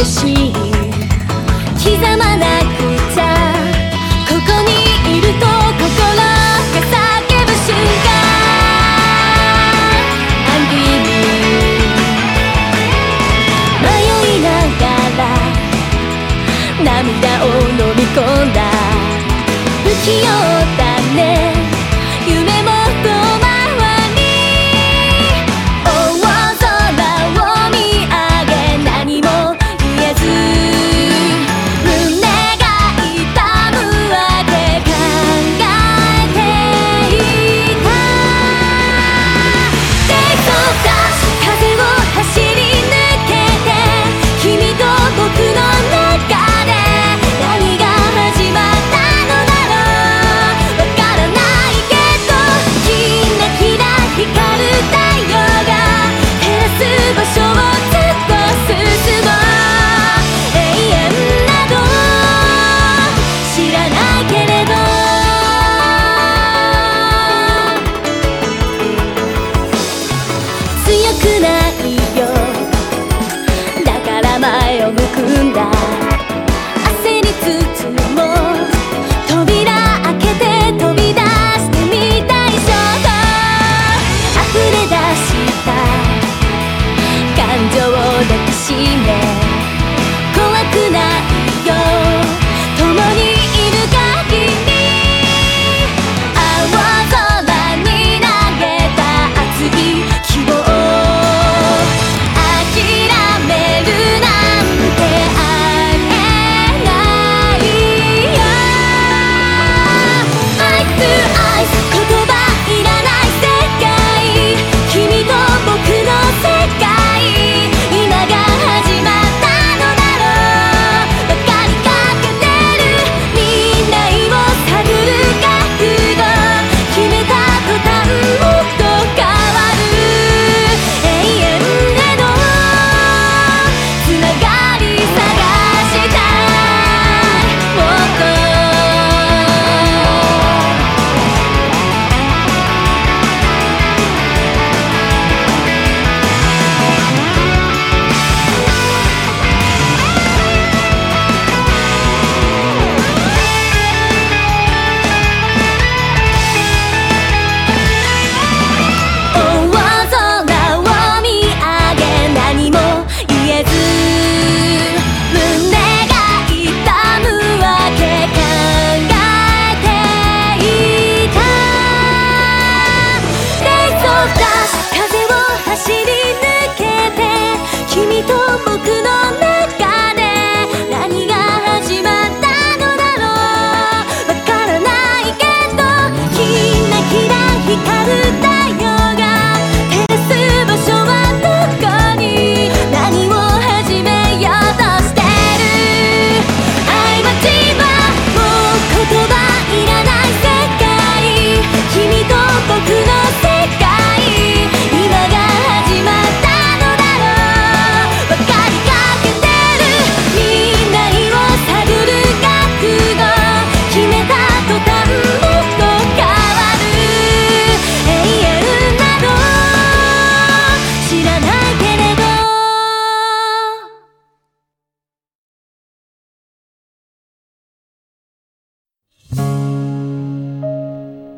激しい刻まなくちゃここにいると心が叫ぶ瞬間 Angry Me 迷いながら涙を飲み込んだ不器用だね夢も遠回り大空を見上げ何も言えず胸が痛むわけ考えていたテイクオフだ風を走り抜けて君と僕の中で何が始まったのだろうわからないけどキラキラ光る太陽が照らす場所をずっと進もう永遠など知らないけれど強くないよだから前を向くんだ焦りつつも扉開けて飛び出してみたい衝動溢れ出した感情を抱きしめ怖くないよ共にいる限り青空に投げた熱い希望諦めるなんてありえないよ Eye to Eye 言葉いらない世界君と僕の世界今が始まったのだろう分かりかけてる未来を探る覚悟決めた途端もっと変わる永遠へのつながり探したいもっと大空を見上げ何も言えず胸が痛むわけ考えていたレイソーダッシュ風を走り抜けて君と僕の